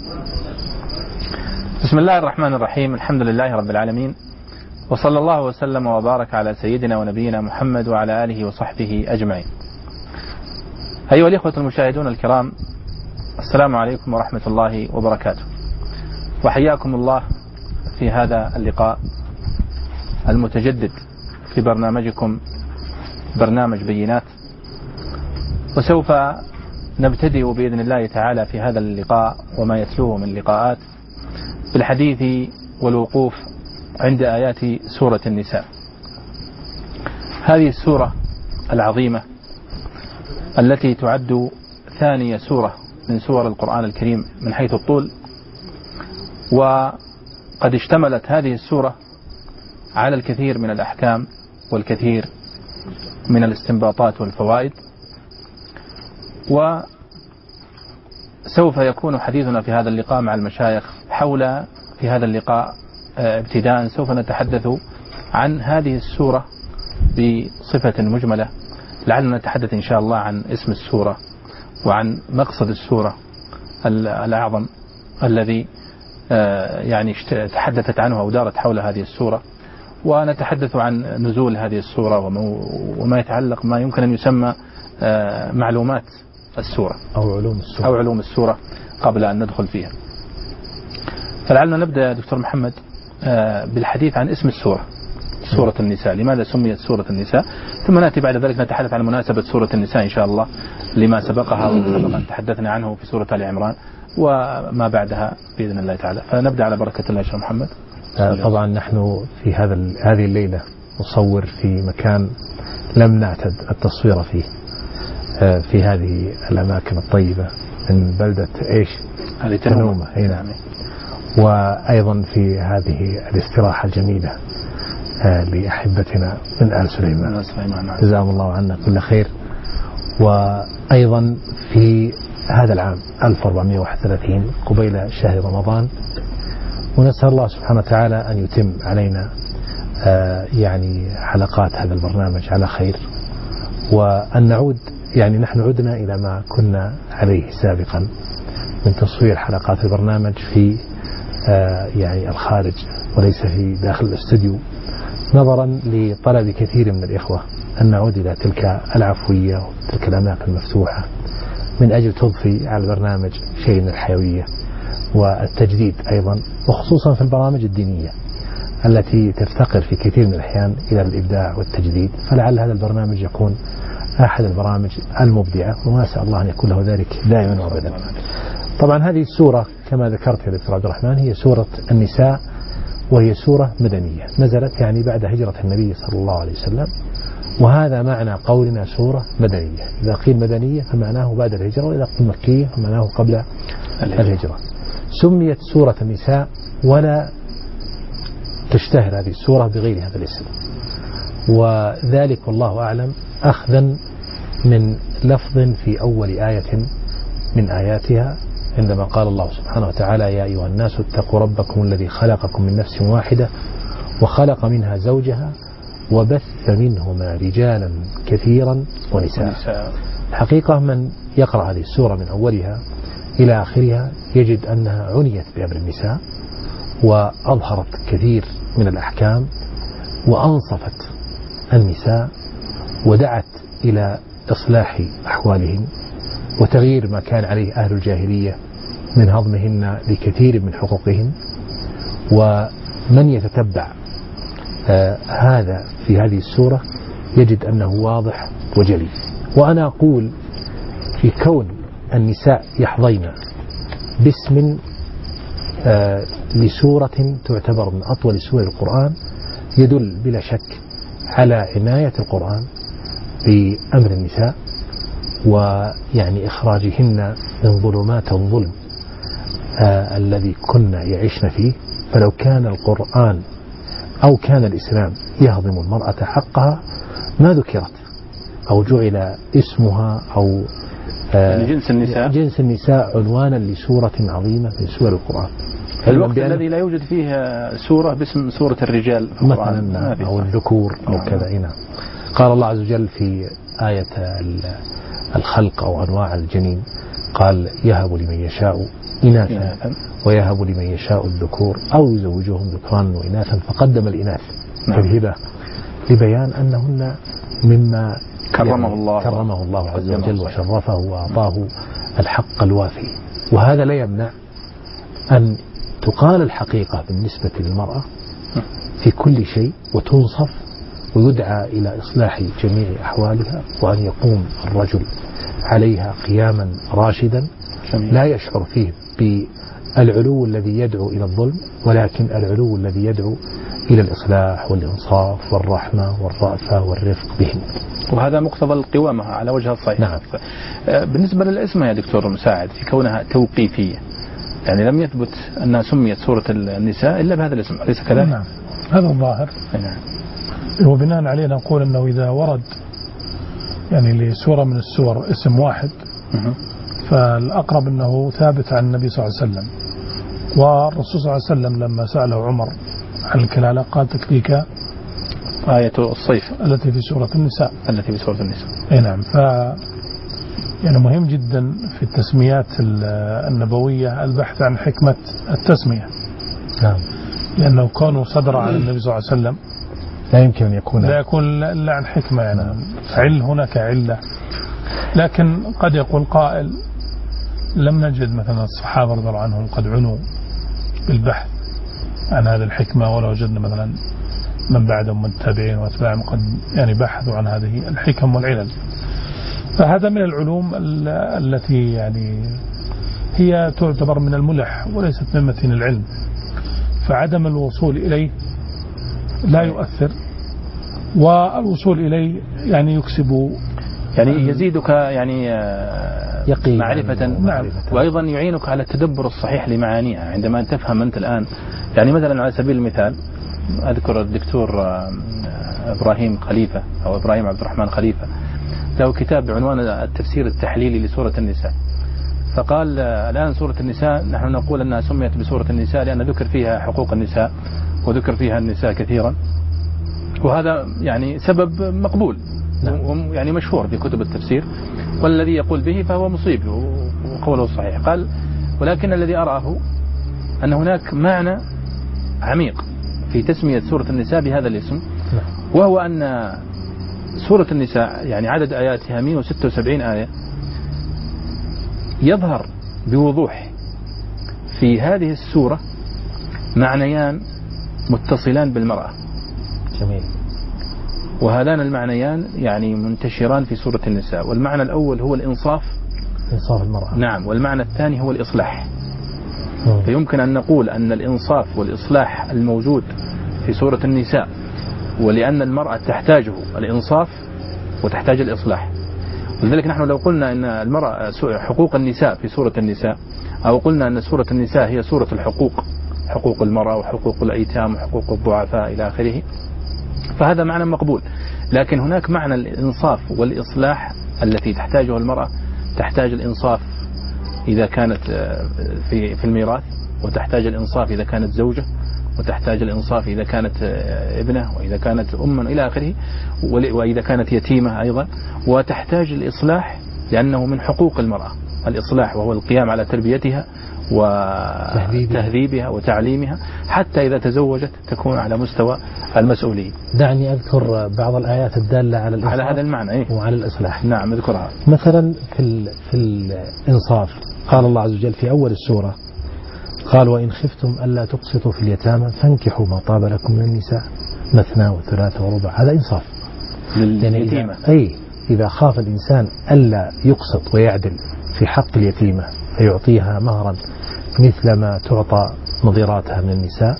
بسم الله الرحمن الرحيم. الحمد لله رب العالمين، وصلى الله وسلم وبارك على سيدنا ونبينا محمد وعلى آله وصحبه أجمعين. أيها الإخوة المشاهدون الكرام، السلام عليكم ورحمة الله وبركاته، وحياكم الله في هذا اللقاء المتجدد في برنامجكم برنامج بينات. وسوف نبتدئ بإذن الله تعالى في هذا اللقاء وما يتلوه من لقاءات بالحديث والوقوف عند آيات سورة النساء، هذه السورة العظيمة التي تعد ثانية سورة من سور القرآن الكريم من حيث الطول، وقد اشتملت هذه السورة على الكثير من الأحكام والكثير من الاستنباطات والفوائد. وسوف يكون حديثنا في هذا اللقاء مع المشايخ حول في هذا اللقاء ابتداء سوف نتحدث عن هذه السورة بصفة مجملة، لعلنا نتحدث إن شاء الله عن اسم السورة وعن مقصد السورة الأعظم الذي يعني تحدثت عنه أو دارت حول هذه السورة، ونتحدث عن نزول هذه السورة وما يتعلق ما يمكن أن يسمى معلومات السورة أو علوم السورة قبل أن ندخل فيها. فلعلنا نبدأ دكتور محمد بالحديث عن اسم السورة، سورة النساء، لماذا سميت سورة النساء، ثم نأتي بعد ذلك نتحدث عن مناسبة سورة النساء إن شاء الله لما سبقها وسبق أن تحدثنا عنه في سورة آل عمران وما بعدها بإذن الله تعالى. فنبدأ على بركة الله. شيخ محمد. طبعا نحن في هذه الليلة نصور في مكان لم نعتد التصوير فيه، في هذه الأماكن الطيبة من بلدة تنومة هنا، وأيضا في هذه الاستراحة الجميلة لأحبتنا من آل سليمان، جزاهم الله عنا كل خير. وأيضا في هذا العام 1431 قبيل شهر رمضان، ونسأل الله سبحانه وتعالى أن يتم علينا يعني حلقات هذا البرنامج على خير، وأن نعود يعني نحن عدنا إلى ما كنا عليه سابقا من تصوير حلقات البرنامج في يعني الخارج وليس في داخل الاستوديو، نظرا لطلب كثير من الإخوة أن نعود إلى تلك العفوية وتلك الأماكن المفتوحة من أجل تضفي على البرنامج شيء من الحيوية والتجديد أيضا، وخصوصا في البرامج الدينية التي تفتقر في كثير من الأحيان إلى الإبداع والتجديد. فلعل هذا البرنامج يكون أحد البرامج المبدعة، ونسأل الله أن يكون له ذلك دائما وأبدا. طبعا هذه السورة كما ذكرت يا دكتور عبد الرحمن هي سورة النساء، وهي سورة مدنية نزلت يعني بعد هجرة النبي صلى الله عليه وسلم، وهذا معنى قولنا سورة مدنية. إذا قيل مدنية فمعناه بعد الهجرة، وإذا قيل مكية فمعناه قبل الهجرة. سميت سورة النساء ولا تشتهر هذه السورة بغير هذا الاسم، وذلك والله أعلم أخذا من لفظ في أول آية من آياتها عندما قال الله سبحانه وتعالى: يا أيها الناس اتقوا ربكم الذي خلقكم من نفس واحدة وخلق منها زوجها وبث منهما رجالا كثيرا ونساء. الحقيقة من يقرأ هذه السورة من أولها إلى آخرها يجد أنها عنيت بأمر النساء، وأظهرت كثير من الأحكام، وأنصفت النساء، ودعت إلى إصلاح أحوالهن وتغيير ما كان عليه أهل الجاهلية من هضمهن لكثير من حقوقهن. ومن يتتبع هذا في هذه السورة يجد أنه واضح وجلي. وأنا أقول في كون النساء يحظين باسم لسورة تعتبر من أطول سور القرآن يدل بلا شك على عناية القرآن بأمر النساء، ويعني إخراجهن من ظلمات الظلم الذي كنا يعيشن فيه. فلو كان القرآن أو كان الإسلام يهضم المرأة حقها ما ذكرت أو جعل اسمها أو جنس النساء عنوانا لسورة عظيمة من سور القرآن. الوقت الذي لا يوجد فيه سورة باسم سورة الرجال مثلا أو الذكور أو كذا. قال الله عز وجل في آية الخلق أو أنواع الجنين قال: يهب لمن يشاء إناثا ويهب لمن يشاء الذكور أو يزوجهم ذكرانا وإناثا فقدم الإناث كالهبة لبيان أنهن مما كرمه الله عز وجل وشرفه وأعطاه الحق الوافي. وهذا لا يمنع أن تقال الحقيقة بالنسبة للمرأة في كل شيء وتنصف ويدعى إلى إصلاح جميع أحوالها، وأن يقوم الرجل عليها قياما راشدا لا يشعر فيه بالعلو الذي يدعو إلى الظلم، ولكن العلو الذي يدعو إلى الإصلاح والإنصاف والرحمة والرأفة والرفق بهم. وهذا مقتضى القوامة على وجه الصحيح. نعم. بالنسبة للاسم يا دكتور مساعد في كونها توقيفية، يعني لم يثبت أنها سميت سورة النساء إلا بهذا الاسم، أليس كذلك؟ نعم هذا الظاهر. نعم. وبناء عليه نقول أنه إذا ورد يعني لسورة من السور اسم واحد فالأقرب أنه ثابت عن النبي صلى الله عليه وسلم. والرسول صلى الله عليه وسلم لما سأله عمر عن الكلالة قال تكفيك آية الصيف التي في سورة النساء. أي نعم. يعني مهم جدا في التسميات النبوية البحث عن حكمة التسمية. نعم. لأنه كونه صدر عن النبي صلى الله عليه وسلم لا يمكن أن يكون إلا عن حكمة، يعني عل هناك علة. لكن قد يقول قائل لم نجد مثلا الصحابة رضي الله عنهم قد عنوا بالبحث عن هذه الحكمة، ولا وجدنا مثلا من بعدهم من التابعين واتباعهم قد يعني بحثوا عن هذه الحكم والعلل. فهذا من العلوم التي يعني هي تعتبر من الملح وليست من متين العلم، فعدم الوصول إليه لا يؤثر، والوصول إليه يعني يكسب يعني يزيدك يعني يقين معرفة. وأيضا يعينك على التدبر الصحيح لمعانيها عندما تفهم أنت الآن. يعني مثلا على سبيل المثال أذكر الدكتور إبراهيم خليفة أو إبراهيم عبد الرحمن خليفة له كتاب بعنوان التفسير التحليلي لسورة النساء، فقال الآن سورة النساء نحن نقول أنها سميت بسورة النساء لأن ذكر فيها حقوق النساء وذكر فيها النساء كثيرا، وهذا يعني سبب مقبول يعني مشهور في كتب التفسير، والذي يقول به فهو مصيب وقوله صحيح. قال ولكن الذي أراه أن هناك معنى عميق في تسمية سورة النساء بهذا الاسم، وهو أن سورة النساء يعني عدد آياتها 176 آية، يظهر بوضوح في هذه السورة معنيان متصلان بالمرأة. جميل. وهذان المعنيان يعني منتشران في سورة النساء، والمعنى الأول هو الإنصاف، إنصاف المرأة. نعم. والمعنى الثاني هو الإصلاح. فيمكن أن نقول أن الإنصاف والإصلاح الموجود في سورة النساء، ولأن المرأة تحتاجه الإنصاف وتحتاج الإصلاح، ولذلك نحن لو قلنا أن المرأة حقوق النساء في سورة النساء، أو قلنا أن سورة النساء هي سورة الحقوق، حقوق المرأة وحقوق الأيتام وحقوق الضعفاء إلى آخره، فهذا معنى مقبول. لكن هناك معنى الإنصاف والإصلاح التي تحتاجه المرأة، تحتاج الإنصاف إذا كانت في الميراث، وتحتاج الإنصاف إذا كانت زوجة، وتحتاج الإنصاف إذا كانت ابنة، وإذا كانت أما إلى آخره، وإذا كانت يتيمة أيضا، وتحتاج الإصلاح لأنه من حقوق المرأة الإصلاح، وهو القيام على تربيتها وتهذيبها وتعليمها حتى إذا تزوجت تكون على مستوى المسؤولية. دعني أذكر بعض الآيات الدالة على الإصلاح، على هذا المعنى وعلى الإصلاح. نعم اذكرها. مثلا في الإنصاف قال الله عز وجل في أول السورة قال وإن خفتم ألا تقسطوا في اليتامى فانكحوا ما طاب لكم من النساء مثنى وثلاث ورباع. هذا إنصاف لليتيمة. إذا خاف الإنسان ألا يقسط ويعدل في حق اليتيمة فيعطيها مهرا مثل ما تعطى نظيراتها من النساء،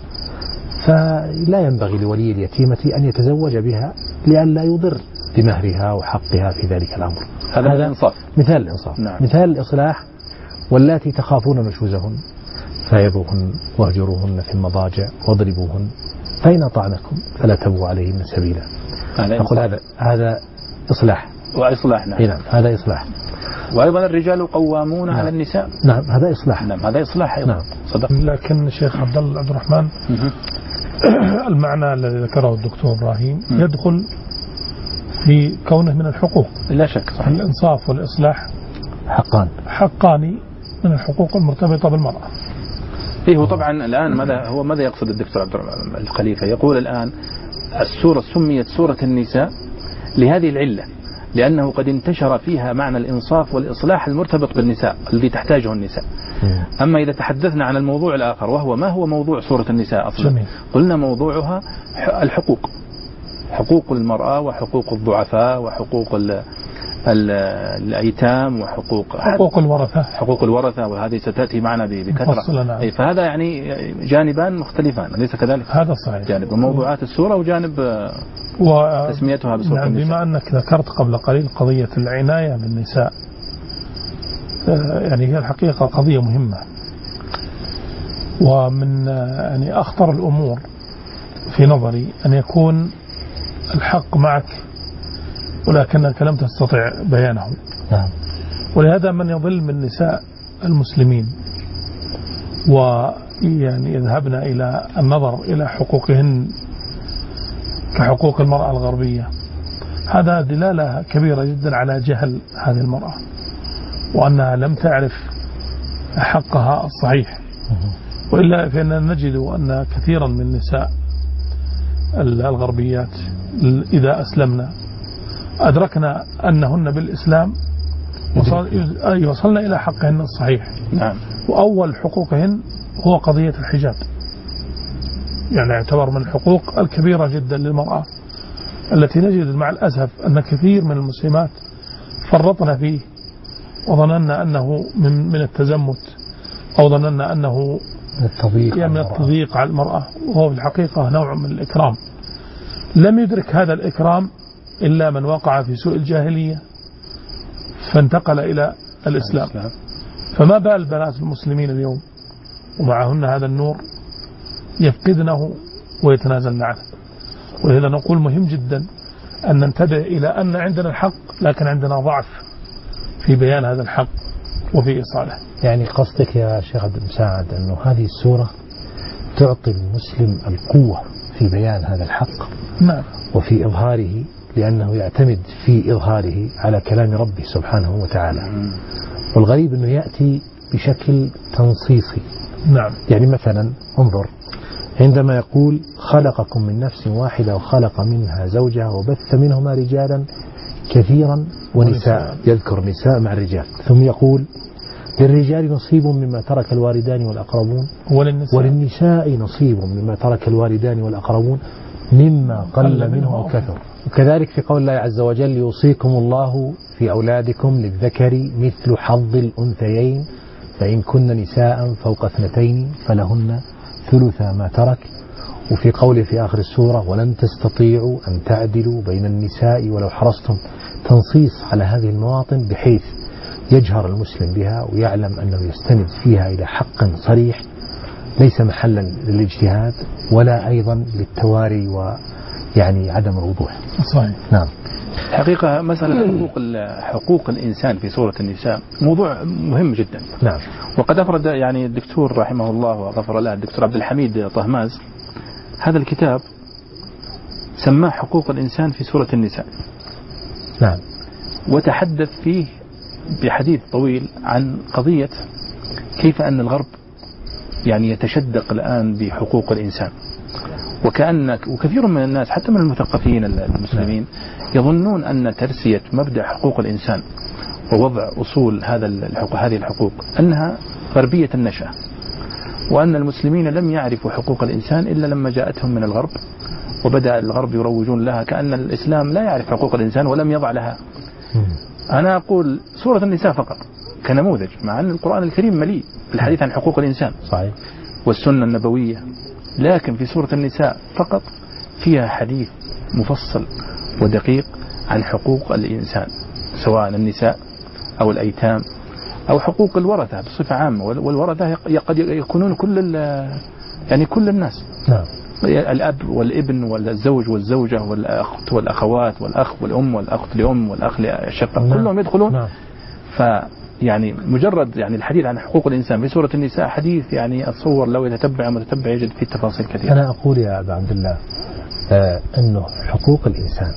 فلا ينبغي لولي اليتيمة أن يتزوج بها لئلا يضر بمهرها وحقها في ذلك الأمر. هذا الإنصاف. مثال الإنصاف. نعم. مثال الإصلاح واللاتي تخافون نشوزهن فعظوهن واهجروهن في المضاجع واضربوهن فإن أطعنكم فلا تبغوا عليهن سبيلا. أقول هذا إصلاح وإصلاح. نعم هذا إصلاح. وأيضا الرجال قوامون على النساء. نعم هذا إصلاح. نعم هذا إصلاح أيضا. نعم. صدق. لكن الشيخ عبد الرحمن المعنى الذي ذكره الدكتور إبراهيم يدخل في كونه من الحقوق. لا شك. صحيح. الإنصاف والإصلاح حقان من الحقوق المرتبطة بالمرأة. إيه، وطبعا الآن ماذا يقصد الدكتور عبد الخليفة؟ يقول الآن السورة سميت سورة النساء لهذه العلة، لأنه قد انتشر فيها معنى الإنصاف والإصلاح المرتبط بالنساء الذي تحتاجه النساء. أما إذا تحدثنا عن الموضوع الآخر وهو ما هو موضوع سورة النساء أصلا؟ جميل. قلنا موضوعها الحقوق، حقوق المرأة وحقوق الضعفاء وحقوق الأيتام حقوق الورثة، وهذه ستأتي معنا بكثرة. أي فهذا يعني جانبان مختلفان، أليس كذلك؟ هذا صحيح. جانب موضوعات السورة وجانب تسميتها بسورة النساء. بما أنك ذكرت قبل قليل قضية العناية بالنساء، يعني هي الحقيقة قضية مهمة، ومن يعني أخطر الأمور في نظري أن يكون الحق معك ولكنك لم تستطع بيانه. ولهذا من يضل من نساء المسلمين ويعني يذهبن إلى النظر إلى حقوقهن كحقوق المرأة الغربية، هذا دلالة كبيرة جدا على جهل هذه المرأة، وأنها لم تعرف حقها الصحيح. وإلا فإننا نجد أن كثيرا من النساء الغربيات إذا أسلمنا أدركنا أنهن بالإسلام وصلنا إلى حقهن الصحيح. نعم. وأول حقوقهن هو قضية الحجاب، يعني يعتبر من الحقوق الكبيرة جدا للمرأة، التي نجد مع الأسف أن كثير من المسلمات فرطنا فيه وظننا أنه من التزمت، أو ظننا أنه من التضييق على المرأة، وهو في الحقيقة نوع من الإكرام. لم يدرك هذا الإكرام إلا من وقع في سوء الجاهلية فانتقل إلى الإسلام. فما بال بنات المسلمين اليوم ومعهن هذا النور يفقدنه ويتنازلن عنه؟ ولهذا نقول مهم جدا أن ننتبه إلى أن عندنا الحق، لكن عندنا ضعف في بيان هذا الحق وفي إيصاله. يعني قصدك يا شيخ عبد المساعد أنه هذه السورة تعطي المسلم القوة في بيان هذا الحق. نعم. وفي إظهاره، لأنه يعتمد في إظهاره على كلام ربه سبحانه وتعالى. والغريب أنه يأتي بشكل تنصيصي. نعم. يعني مثلا انظر عندما يقول خلقكم من نفس واحدة وخلق منها زوجها وبث منهما رجالا كثيرا ونساء، يذكر نساء مع الرجال، ثم يقول للرجال نصيب مما ترك الوالدان والأقربون وللنساء نصيب مما ترك الوالدان والأقربون مما قل منه أو كثر. وكذلك في قول الله عز وجل يوصيكم الله في أولادكم للذكر مثل حظ الأنثيين فإن كن نساء فوق 2 فلهن ثلث ما ترك. وفي قوله في آخر السورة ولن تستطيعوا أن تعدلوا بين النساء ولو حرصتم، تنصيص على هذه المواطن بحيث يجهر المسلم بها ويعلم أنه يستند فيها إلى حق صريح ليس محلا للاجتهاد ولا أيضا للتواري ويعني عدم الوضوح. صحيح. نعم. حقيقة مسألة حقوق الإنسان في سورة النساء موضوع مهم جدا. نعم. وقد أفرد يعني الدكتور رحمه الله وغفر له الدكتور عبد الحميد طهماز هذا الكتاب سماه حقوق الإنسان في سورة النساء. نعم. وتحدث فيه بحديث طويل عن قضية كيف أن الغرب يعني يتشدق الآن بحقوق الإنسان، وكثير من الناس حتى من المثقفين المسلمين يظنون أن ترسية مبدأ حقوق الإنسان ووضع أصول هذه الحقوق أنها غربية النشأة، وأن المسلمين لم يعرفوا حقوق الإنسان إلا لما جاءتهم من الغرب، وبدأ الغرب يروجون لها كأن الإسلام لا يعرف حقوق الإنسان ولم يضع لها. أنا أقول سورة النساء فقط كنموذج، مع أن القرآن الكريم مليء بالحديث عن حقوق الإنسان صحيح والسنة النبوية، لكن في سورة النساء فقط فيها حديث مفصل ودقيق عن حقوق الإنسان، سواء النساء أو الأيتام أو حقوق الورثة بصفة عامة. والورثة قد يكونون كل الناس. نعم. الأب والابن والزوج والزوجة والأخت والأخوات والأخ والأم والأخت لأم والأخ لشقة. نعم. كلهم يدخلون. نعم. يعني مجرد الحديث عن حقوق الإنسان في سورة النساء حديث يعني أتصور لو يتتبع متتبع يجد فيه تفاصيل كثيرة. أنا أقول يا أبا عبد الله أنه حقوق الإنسان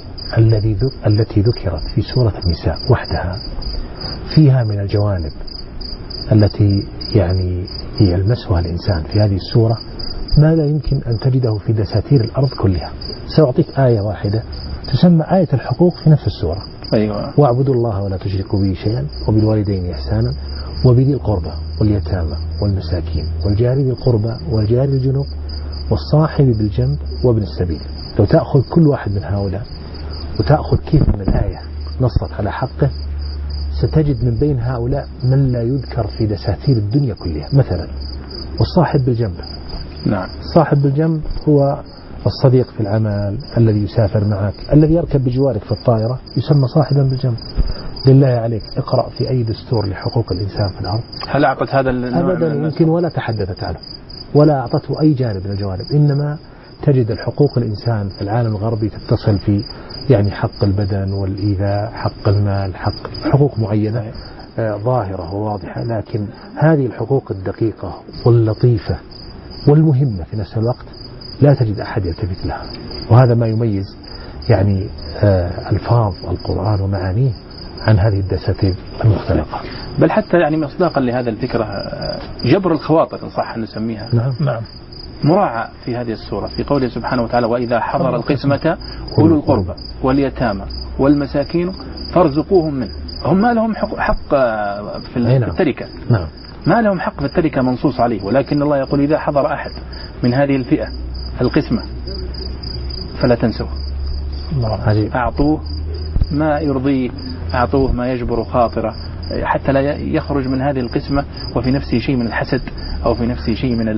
التي ذكرت في سورة النساء وحدها فيها من الجوانب التي يعني يلمسها الإنسان في هذه السورة ما لا يمكن أن تجده في دساتير الأرض كلها. سأعطيك آية واحدة تسمى آية الحقوق في نفس السورة. أيوة. واعبدوا الله ولا تشركوا به شيئا وبالوالدين إحسانا وبذي القربى واليتامى والمساكين والجار ذي القربى والجار الجنوب والصاحب بالجنب وابن السبيل. لو تأخذ كل واحد من هؤلاء وتأخذ كيف من الآية نصت على حقه ستجد من بين هؤلاء من لا يذكر في دساتير الدنيا كلها. مثلا والصاحب بالجنب. نعم. الصاحب بالجنب هو الصديق في العمل الذي يسافر معك، الذي يركب بجوارك في الطائرة يسمى صاحبا بالجنب. بالله عليك اقرأ في أي دستور لحقوق الإنسان في الأرض هل أعطت هذا النوع أبدا يمكن ولا تحدثت عنه ولا أعطته أي جانب من الجوانب. إنما تجد الحقوق الإنسان في العالم الغربي تتصل في يعني حق البدن والإيذاء، حق المال، حقوق معينة ظاهرة وواضحة، لكن هذه الحقوق الدقيقة واللطيفة والمهمة في نفس الوقت لا تجد أحد يلتفت لها. وهذا ما يميز يعني ألفاظ القرآن ومعانيه عن هذه الدساتير المختلفة. بل حتى يعني مصداقا لهذا الفكرة جبر الخواطر إن صح نسميها. نعم. مراعى في هذه السورة في قوله سبحانه وتعالى وإذا حضر القسمة أولو القربى واليتامى والمساكين فارزقوهم منه. هم ما لهم حق في التركة. نعم. ما لهم حق في التركة منصوص عليه، ولكن الله يقول إذا حضر أحد من هذه الفئة القسمة فلا تنسوه، أعطوه ما يرضيه، أعطوه ما يجبر خاطره، حتى لا يخرج من هذه القسمة وفي نفسه شيء من الحسد أو في نفسه شيء من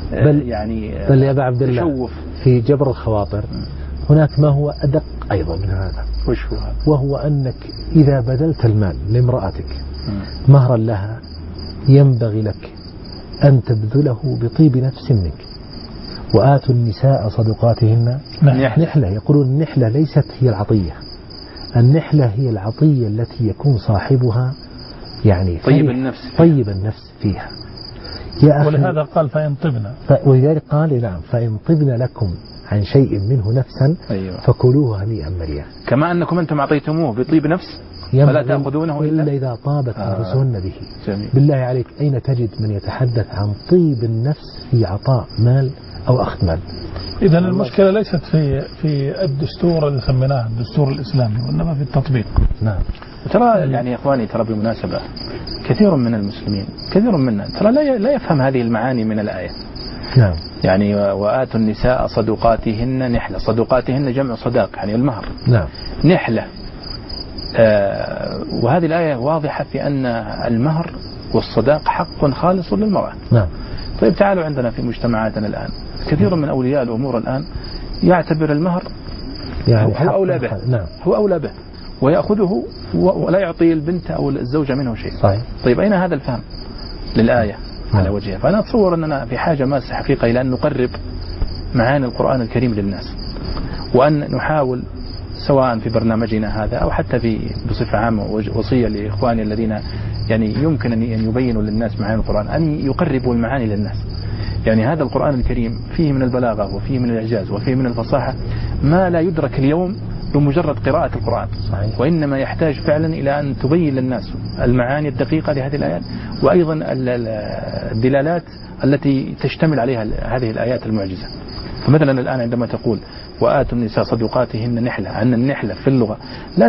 بل يا أبا عبد الله في جبر الخواطر هناك ما هو أدق أيضا من هذا. وش هو هذا؟ وهو أنك إذا بذلت المال لامرأتك مهرا لها ينبغي لك أن تبذله بطيب نفس منك. وآتوا النساء صدقاتهن نحلة. يقولون النحلة ليست هي العطية، النحلة هي العطية التي يكون صاحبها يعني طيب النفس فيها. ولهذا قال فإن طبنا، ولذلك قال نعم فإن طبنا لكم عن شيء منه نفسا فكلوه هنيئا مريئا. كما أنكم أنتم أعطيتموه بطيب نفس فلا تأخذونه إلا إذا طابت أنفسهن به. جميل. بالله عليك أين تجد من يتحدث عن طيب النفس في عطاء مال أو أخذ مال؟ إذن المشكلة ليست في الدستور اللي سميناه الدستور الإسلامي، وإنما في التطبيق. نعم. ترى يعني يا إخواني ترى بالمناسبة كثير من المسلمين كثير منا ترى لا يفهم هذه المعاني من الآية. نعم. يعني وآتوا النساء صدقاتهن نحلة، صدقاتهن جمع صداق يعني المهر. نعم. نحلة. وهذه الآية واضحة في أن المهر والصداق حق خالص للمرأة. نعم. طيب تعالوا عندنا في مجتمعاتنا الآن كثير من أولياء الأمور الآن يعتبر المهر يعني هو أولى به. نعم. هو أولى به ويأخذه ولا يعطي البنت أو الزوجة منه شيء. صحيح. طيب أين هذا الفهم للآية على وجهها؟ فأنا أتصور أننا في حاجة ماسة حقيقة إلى أن نقرب معاني القرآن الكريم للناس، وأن نحاول سواء في برنامجنا هذا أو حتى بصفة عامة وصية لإخواني الذين يعني يمكن أن يبينوا للناس معاني القرآن أن يقربوا المعاني للناس. يعني هذا القرآن الكريم فيه من البلاغة وفيه من الإعجاز وفيه من الفصاحة ما لا يدرك اليوم بمجرد قراءة القرآن. صحيح. وإنما يحتاج فعلا إلى أن تبين للناس المعاني الدقيقة لهذه الآيات، وأيضا الدلالات التي تشتمل عليها هذه الآيات المعجزة. فمثلا الآن عندما تقول وآتوا النساء صدقاتهن نحلة، أن النحلة في اللغة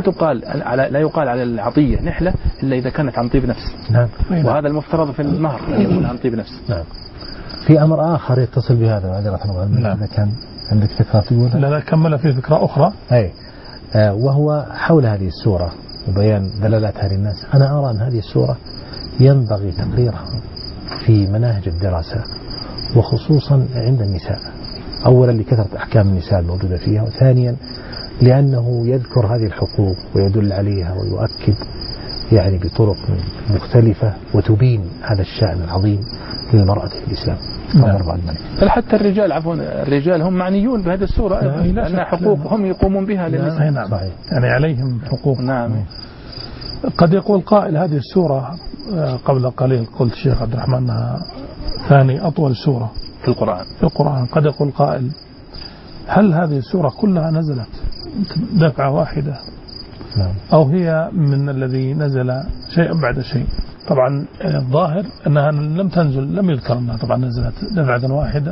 لا يقال على العطية نحلة إلا إذا كانت عن طيب نفس. نعم. وهذا المفترض في المهر أن يكون عن طيب نفس. نعم. في أمر آخر يتصل بهذا إذا كان عندك فكرة تقولها؟ لا كمل في فكرة أخرى. أي وهو حول هذه السورة وبيان دلالاتها للناس. أنا أرى أن هذه السورة ينبغي تقريرها في مناهج الدراسة وخصوصا عند النساء، أولا لكثرة أحكام النساء الموجودة فيها، وثانيا لأنه يذكر هذه الحقوق ويدل عليها ويؤكد يعني بطرق مختلفة وتبين هذا الشأن العظيم للمرأة في الإسلام. بل حتى الرجال هم معنيون بهذه السورة لأن حقوق هم يقومون بها للنساء. نعم. صحيح. يعني عليهم حقوق. نعم. قد يقول قائل هذه السورة قبل قليل قلت الشيخ عبد الرحمن أنها ثاني أطول سورة في القرآن. قد يقول قائل هل هذه السورة كلها نزلت دفعة واحدة؟ نعم. أو هي من الذي نزل شيء بعد شيء؟ طبعا الظاهر أنها لم تنزل، لم يذكر أنها طبعا نزلت دفعة واحدة،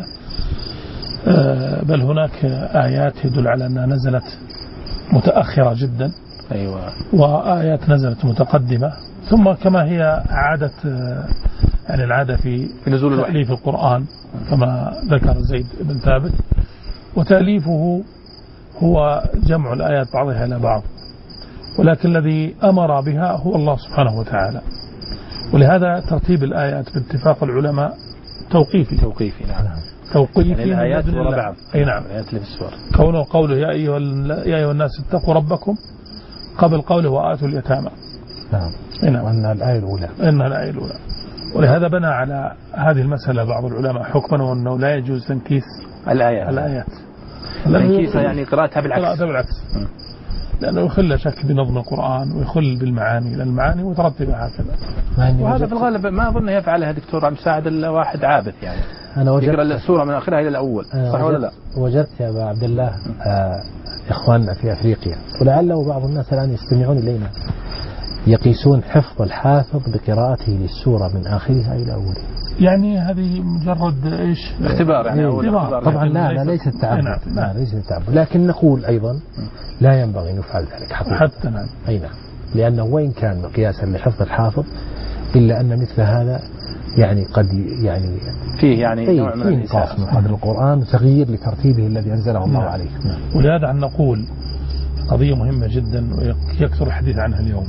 بل هناك آيات يدل على أنها نزلت متأخرة جدا. أيوة. وآيات نزلت متقدمة، ثم كما هي عادة يعني العادة في نزول تأليف القرآن كما ذكر زيد بن ثابت، وتأليفه هو جمع الآيات بعضها إلى بعض، ولكن الذي أمر بها هو الله سبحانه وتعالى. ولهذا ترتيب الآيات باتفاق العلماء توقيفي. نعم. توقيفي يعني الآيات وراء بعض. أي نعم. الآيات اللي في السورة. قوله يا أيها الناس اتقوا ربكم قبل قوله وآتوا اليتامى. نعم. وأن الآية الأولى. إنها الآية الأولى. ولهذا بنى على هذه المسألة بعض العلماء حكما وأنه لا يجوز تنكيس الآيات. تنكيسها يعني قراءتها بالعكس. لأنه يخل شك بنظم القرآن ويخل بالمعاني، لأن المعاني مترتبة هكذا. وهذا في الغالب ما أظن يفعلها دكتور عبد الساعد إلا واحد عابث يعني. أنا وجدت يقرأ السورة من آخرها إلى الأول، صح ولا لا؟ وجدت يا أبا عبد الله إخواننا في أفريقيا، ولعله بعض الناس الآن يستمعون إلينا، يقيسون حفظ الحافظ بقراءته للسورة من آخرها إلى أولها. يعني هذه مجرد إيش؟ اختبار يعني. اختبار. طبعا لا ليس التعبد. لا ليس التعبد، لكن نقول أيضا لا ينبغي أن يفعل ذلك حتى نعم. أي نعم. لأنه وإن كان مقياسا لحفظ الحافظ إلا أن مثل هذا يعني قد يعني فيه يعني نوع من الإنقاص من قدر القرآن وتغيير لترتيبه الذي أنزله الله عليه. ولهذا أن نقول قضية مهمة جدا ويكثر الحديث عنها اليوم،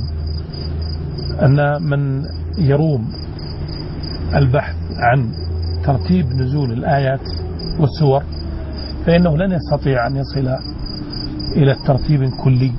أن من يروم البحث عن ترتيب نزول الآيات والسور فإنه لن يستطيع أن يصل إلى الترتيب كلي،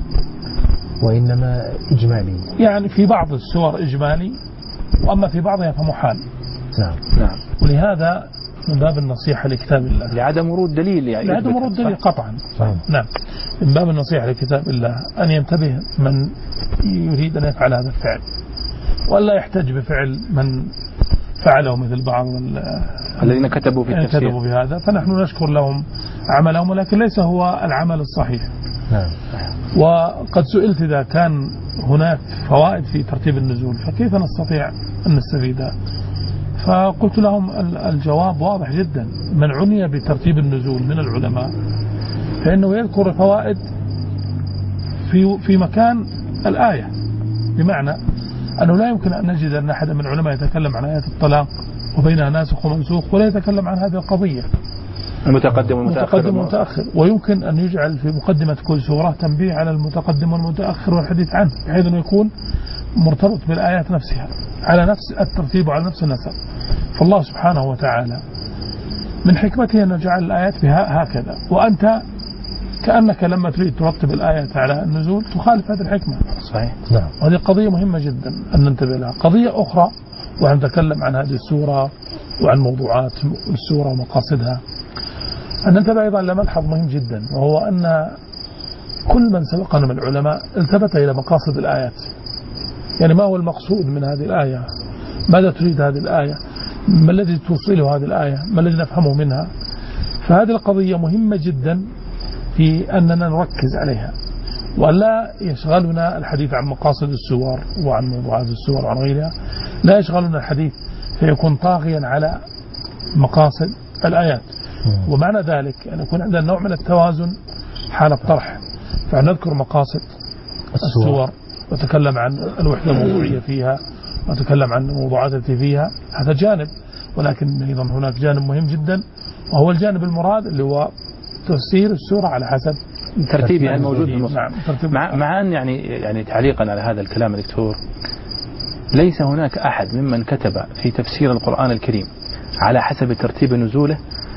وإنما إجمالي. يعني في بعض السور إجمالي، وأما في بعضها فمحال. نعم. ولهذا من باب النصيحة لكتاب الله لعدم ورود دليل يعني. لعدم ورود دليل قطعا. نعم. من باب النصيحة لكتاب الله أن ينتبه من يريد أن يفعل هذا الفعل، ولا يحتج بفعل من فعله مثل بعض الذين كتبوا في التفسير. كتبوا بهذا، فنحن نشكر لهم عملهم، ولكن ليس هو العمل الصحيح. نعم. وقد سئلت إذا كان هناك فوائد في ترتيب النزول فكيف نستطيع أن نستفيدها؟ فقلت لهم الجواب واضح جدا. من عني بترتيب النزول من العلماء فإنه يذكر الفوائد في مكان الآية، بمعنى أنه لا يمكن أن نجد أن أحد من العلماء يتكلم عن آيات الطلاق وبينها ناسخ ومنسوخ ولا يتكلم عن هذه القضية، المتقدم والمتأخر. ويمكن أن يجعل في مقدمة كل سورة تنبيه على المتقدم والمتأخر والحديث عنه، بحيث أنه يكون مرتبط بالآيات نفسها على نفس الترتيب وعلى نفس النسق. فالله سبحانه وتعالى من حكمته أن جعل الآيات بها هكذا، وأنت كأنك لما تريد ترتب الآيات على النزول تخالف هذه الحكمة. صحيح. نعم. وهذه قضية مهمة جدا أن ننتبه لها. قضية أخرى ونتكلم عن هذه السورة وعن موضوعات السورة ومقاصدها، أن ننتبه أيضا لملحظ مهم جدا، وهو أن كل من سبقنا من العلماء التفت إلى مقاصد الآيات. يعني ما هو المقصود من هذه الآية؟ ماذا تريد هذه الآية؟ ما الذي توصله هذه الآية؟ ما الذي نفهمه منها؟ فهذه القضية مهمة جدا في أننا نركز عليها، ولا يشغلنا الحديث عن مقاصد السور وعن موضوعات السور وعن غيرها، لا يشغلنا الحديث فيكون طاغيا على مقاصد الآيات. ومعنى ذلك أن يكون عندنا نوع من التوازن حال الطرح، فنذكر مقاصد السور وتكلم عن الوحدة الموضوعية فيها وتكلم عن الموضوعات التي فيها، هذا جانب. ولكن أيضا هناك جانب مهم جدا، وهو الجانب المراد اللي هو تفسير السورة على حسب ترتيبها الموجود في المصحف. نعم. مع أن يعني تعليقا على هذا الكلام دكتور، ليس هناك أحد ممن كتب في تفسير القرآن الكريم على حسب ترتيب نزوله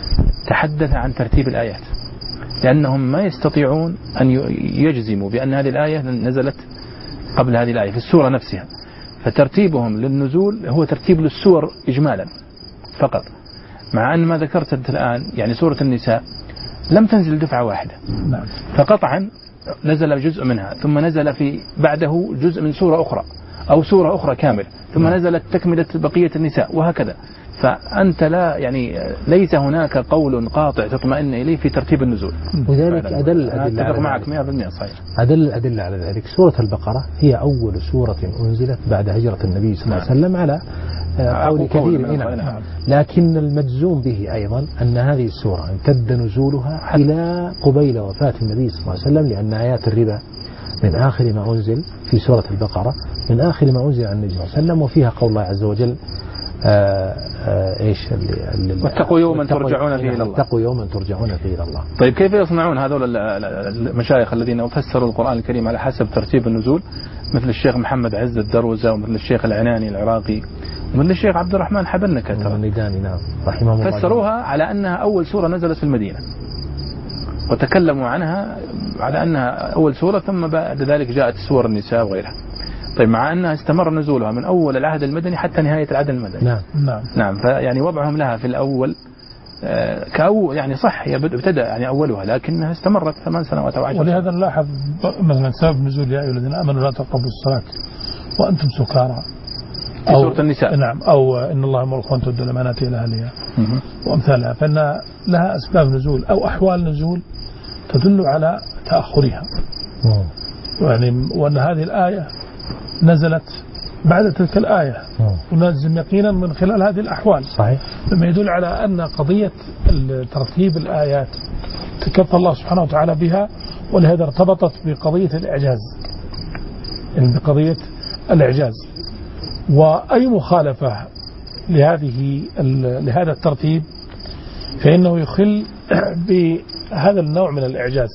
تحدث عن ترتيب الآيات، لأنهم ما يستطيعون أن يجزموا بأن هذه الآية نزلت قبل هذه الآية في السورة نفسها، فترتيبهم للنزول هو ترتيب للسور إجمالا فقط. مع أن ما ذكرت أنت الآن يعني سورة النساء لم تنزل دفعة واحدة، نعم. فقطعا نزل جزء منها ثم نزل في بعده جزء من سورة أخرى أو سورة أخرى كاملة ثم نزلت تكملة بقية النساء وهكذا. فأنت لا يعني ليس هناك قول قاطع تطمئن إليه في ترتيب النزول. وذلك أدل أتفق معك 100% صحيح. أدلة على ذلك سورة البقرة هي أول سورة أنزلت بعد هجرة النبي صلى الله عليه وسلم على قول كثير. نعم. لكن المجزوم به أيضا أن هذه السورة امتد نزولها إلى قبيل وفاة النبي صلى الله عليه وسلم، لأن آيات الربا من آخر ما أنزل في سورة البقرة، من آخر ما أنزل عن النبي صلى الله عليه وسلم، وفيها قول الله عز وجل ايش واتقوا يوما ترجعون فيه الى الله. اتقوا يوما ترجعون فيه الى الله. طيب كيف يصنعون هذول المشايخ الذين فسروا القرآن الكريم على حسب ترتيب النزول، مثل الشيخ محمد عز الدروزة ومثل الشيخ العناني العراقي ومثل الشيخ عبد الرحمن حبنكة الميداني نعم رحمه الله، فسروها على أنها أول سورة نزلت في المدينة وتكلموا عنها على أنها أول سورة، ثم بعد ذلك جاءت سور النساء وغيرها. طيب مع أنها استمر نزولها من أول العهد المدني حتى نهاية العهد المدني. نعم. فيعني وضعهم لها في الأول يعني صح هي ابتدأ يعني أولها، لكنها استمرت 8 سنوات أو 10 سنوات. ولهذا نلاحظ مثلا سبب نزول يا أيها الذين آمنوا لا تقربوا الصلاة وأنتم سكارى في سورة النساء. نعم. أو إن الله يأمركم أن تؤدوا الأمانات إلى أهلها وأمثالها، فإن لها أسباب نزول أو أحوال نزول تدل على تأخرها. يعني وأن هذه الآية نزلت بعد تلك الآية ونلزم يقينا من خلال هذه الأحوال. صحيح. لما يدل على أن قضية ترتيب الآيات تكفى الله سبحانه وتعالى بها، ولهذا ارتبطت بقضية الإعجاز، يعني بقضية الإعجاز. وأي مخالفة لهذا الترتيب فإنه يخل بهذا النوع من الإعجاز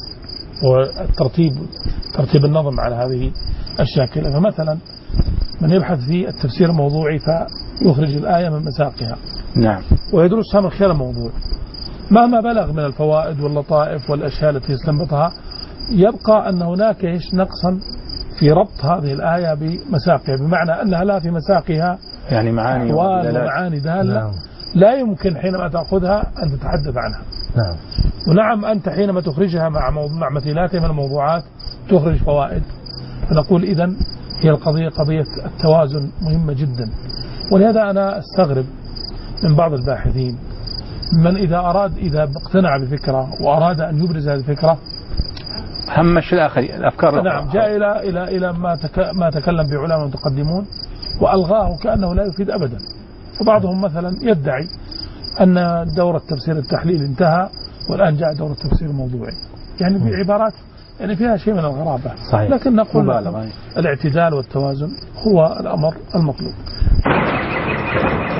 ترتيب النظم على هذه الشاكلة. فمثلا من يبحث في التفسير الموضوعي فيخرج الآية من مساقها نعم ويدرسها من خلال الموضوع، مهما بلغ من الفوائد واللطائف والأشياء التي استنبطها يبقى أن هناك نقصا في ربط هذه الآية بمساقها، بمعنى أنها لا في مساقها يعني معاني ومعاني دالة لا يمكن حينما تأخذها أن تتحدث عنها. نعم. ونعم أنت حينما تخرجها مع مثيلاتها من الموضوعات تخرج فوائد. فنقول إذن هي القضية قضية التوازن مهمة جدا. ولهذا أنا أستغرب من بعض الباحثين من إذا اقتنع بفكرة وأراد أن يبرز هذه الفكرة همش الأفكار. نعم. جاء إلى ما تكلم بعلماء متقدمون وألغاه كأنه لا يفيد أبدا. فبعضهم مثلا يدعي أن دورة تفسير التحليل انتهى والآن جاء دورة تفسير الموضوعي، يعني بعبارات يعني فيها شيء من الغرابة. صحيح. لكن نقول الاعتدال والتوازن هو الأمر المطلوب.